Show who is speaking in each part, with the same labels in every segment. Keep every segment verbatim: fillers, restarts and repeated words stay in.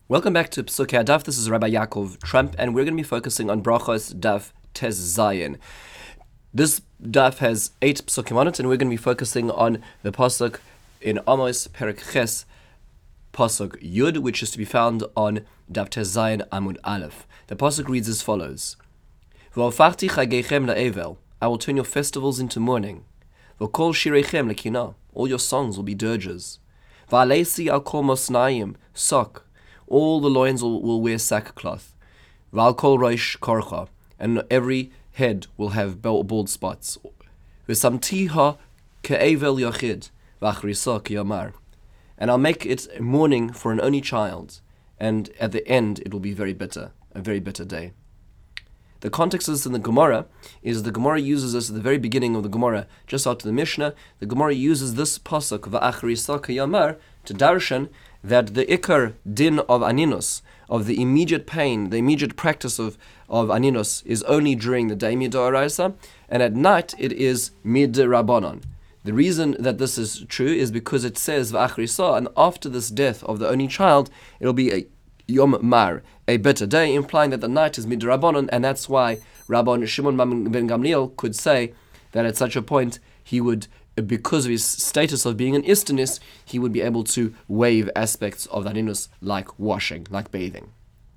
Speaker 1: Welcome back to Psukei Daf. This is Rabbi Yaakov Trump, and we're going to be focusing on Brachos Daf Tes Zayin. This daf has eight psukim on it, and we're going to be focusing on the pasuk in Amos Perek Ches, pasuk Yud, which is to be found on Daf Tes Zayin Amud Aleph. The pasuk reads as follows: V'ofachti chageichem la'evel, I will turn your festivals into mourning. V'kol shireichem lekina, all your songs will be dirges. V'aleisi al kol mosnayim, sok, all the loins will, will wear sackcloth. V'al kol roish korcha, and every head will have bald spots. V'samtiha ke'evel yachid, v'achrisa k'yamar, and I'll make it mourning for an only child, and at the end it will be very bitter, a very bitter day. The context of this in the Gemara is the Gemara uses this at the very beginning of the Gemara, just after the Mishnah. The Gemara uses this pasuk v'achrisa k'yamar to darshan that the ikar din of aninus, of the immediate pain, the immediate practice of, of aninus, is only during the day midoraisa, and at night it is mid rabbanon. The reason that this is true is because it says v'achrisa, and after this death of the only child, it'll be a Yom Mar, a bitter day, implying that the night is mid rabbanon, and that's why Rabban Shimon ben Gamliel could say that at such a point he would, because of his status of being an istanis, he would be able to waive aspects of the aninus like washing, like bathing.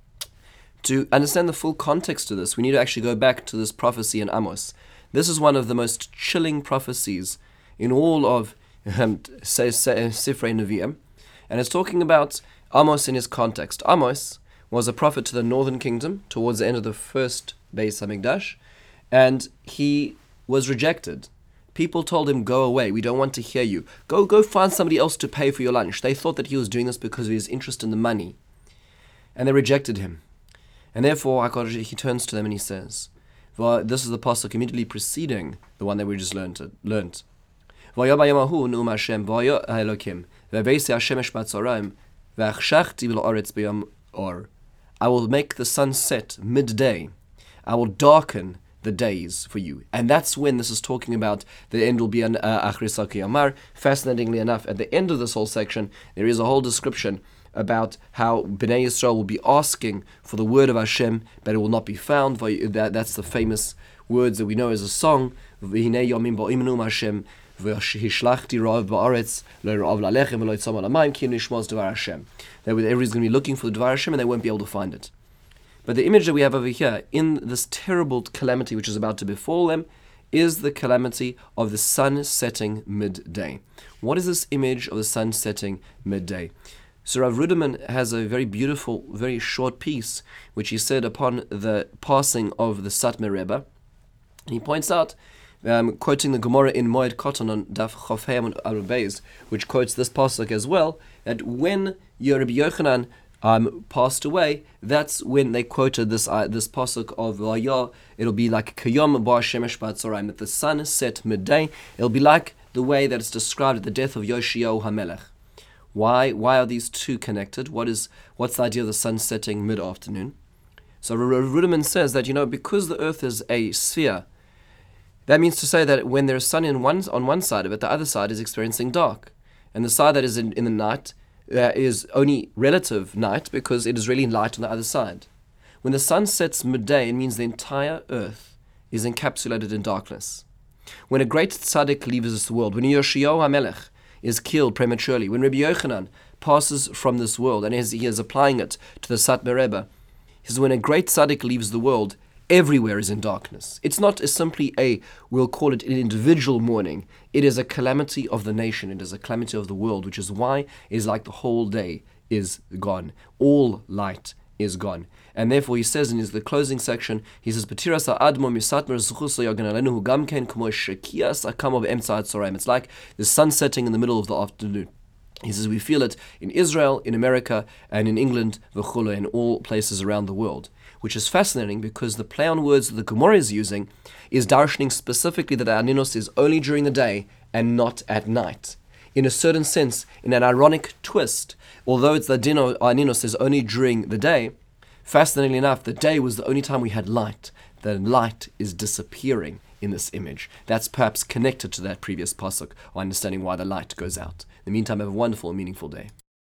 Speaker 1: To understand the full context of this, we need to actually go back to this prophecy in Amos. This is one of the most chilling prophecies in all of um, Sifrei Nevi'im, and it's talking about Amos in his context. Amos was a prophet to the northern kingdom towards the end of the first Beis Hamikdash, and he was rejected. People told him, go away, we don't want to hear you. Go go find somebody else to pay for your lunch. They thought that he was doing this because of his interest in the money. And they rejected him. And therefore, he turns to them and he says, well, this is the pasuk immediately preceding the one that we just learned. learned. I will make the sun set midday. I will darken the days for you. And that's when this is talking about the end will be an Achrisa K'yamar. Fascinatingly enough, at the end of this whole section, there is a whole description about how Bnei Yisrael will be asking for the word of Hashem, but it will not be found. That, that's the famous words that we know as a song. V'hinei yomim bo'imnu Hashem v'hishlachti ra'av ba'aretz lo ra'av la'lechem v'lo yitzam alamayim ki nishmos dvar Hashem. That everybody's going to be looking for the dvar Hashem and they won't be able to find it. But the image that we have over here, in this terrible calamity which is about to befall them, is the calamity of the sun setting midday. What is this image of the sun setting midday? So Rav Ruderman has a very beautiful, very short piece, which he said upon the passing of the Satmar Rebbe. And he points out, um, quoting the Gemara in Moed Katan on Daf Chof Hei Amud Beis, which quotes this pasuk as well, that when Rabbi Yochanan Um, passed away, that's when they quoted this uh, this pasuk of Vayah. It'll be like Kayom Bar Shemesh B'Tzoraim, that the sun set midday. It'll be like the way that it's described at the death of Yoshiyahu HaMelech. Why why are these two connected? What is what's the idea of the sun setting mid-afternoon? So Ruderman says that, you know, because the earth is a sphere, that means to say that when there's sun in one on one side of it, the other side is experiencing dark, and the side that is in, in the night Uh, is only relative night because it is really light on the other side. When the sun sets midday, it means the entire earth is encapsulated in darkness. When a great tzaddik leaves this world, when Yoshiyahu HaMelech is killed prematurely, when Rabbi Yochanan passes from this world and he is applying it to the Satmar Rebbe, he says when a great tzaddik leaves the world, everywhere is in darkness. It's not a simply a, we'll call it an individual mourning. It is a calamity of the nation. It is a calamity of the world, which is why it is like the whole day is gone. All light is gone. And therefore he says in his the closing section, he says, It's like the sun setting in the middle of the afternoon. He says we feel it in Israel, in America, and in England, v'chule, in all places around the world. Which is fascinating because the play on words that the Gemara is using is darshaning specifically that Aninus is only during the day and not at night. In a certain sense, in an ironic twist, although it's the din of Aninus is only during the day, fascinatingly enough, the day was the only time we had light. The light is disappearing in this image. That's perhaps connected to that previous pasuk, or understanding why the light goes out. In the meantime, have a wonderful and meaningful day.